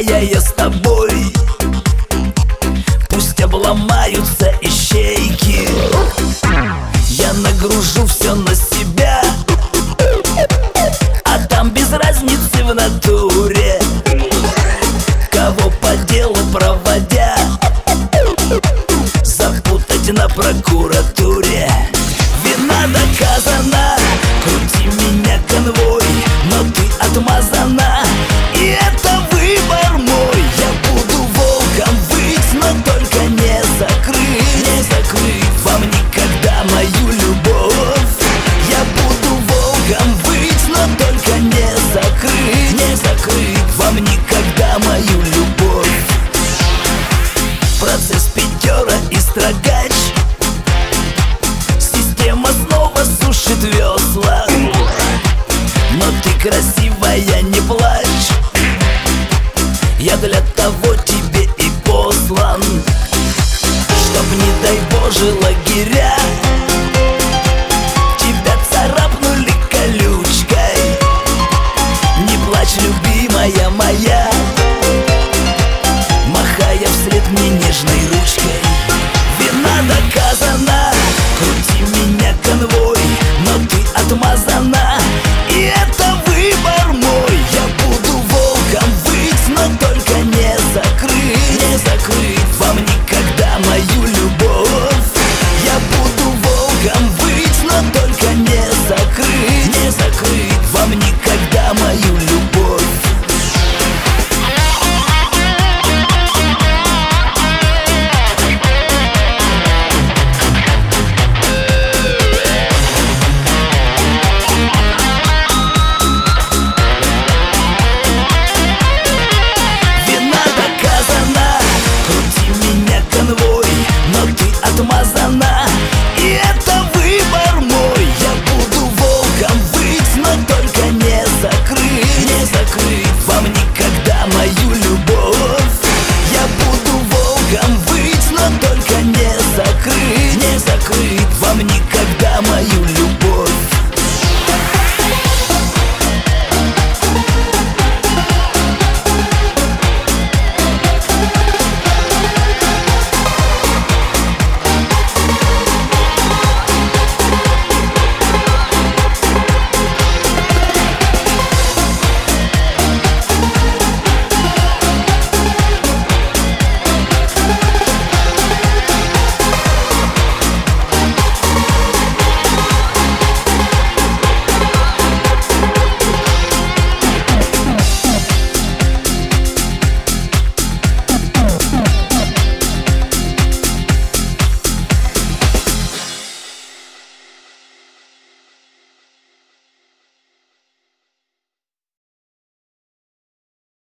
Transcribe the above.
красивая, я с тобой. Пусть обломаются ищейки, я нагружу все на себя, а там без разницы в натуре, кого по делу проводя, запутать на прокуратуре. Вина доказана, крути меня конвой, но ты отмазана, и это выбор мой. Я буду волком выть, но только не закрыть, не закрыть вам никогда мою любовь. Я буду волком выть, но только не закрыть, не закрыть вам никогда мою любовь. Процесс пятера и строгач, система снова сушит весла, но ты красивая, не плачь, я для того тебе и послан, чтоб, не дай Боже, лагеря